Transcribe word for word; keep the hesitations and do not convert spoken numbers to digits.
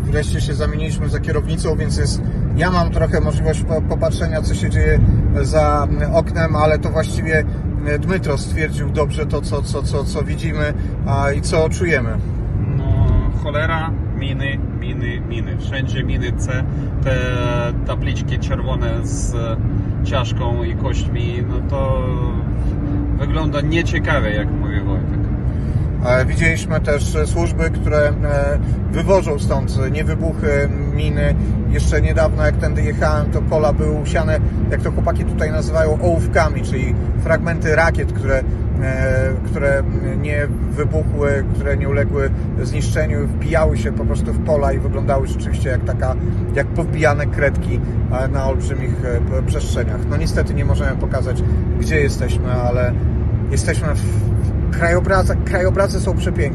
wreszcie się zamieniliśmy za kierownicą, więc jest, ja mam trochę możliwość popatrzenia, co się dzieje za oknem, ale to właściwie Dmytro stwierdził dobrze to, co, co, co, co widzimy a, i co czujemy. No, cholera, miny, miny, miny. Wszędzie miny C, te tabliczki czerwone z czaszką i kośćmi, no to wygląda nieciekawie, jak mówi Wojtek. Widzieliśmy też służby, które wywożą stąd niewybuchy, miny. Jeszcze niedawno, jak tędy jechałem, to pola były usiane, jak to chłopaki tutaj nazywają, ołówkami, czyli fragmenty rakiet, które, które nie wybuchły, które nie uległy zniszczeniu, wbijały się po prostu w pola i wyglądały rzeczywiście jak taka, jak powbijane kredki na olbrzymich przestrzeniach. No niestety nie możemy pokazać, gdzie jesteśmy, ale jesteśmy w krajobrazy, krajobrazy są przepiękne.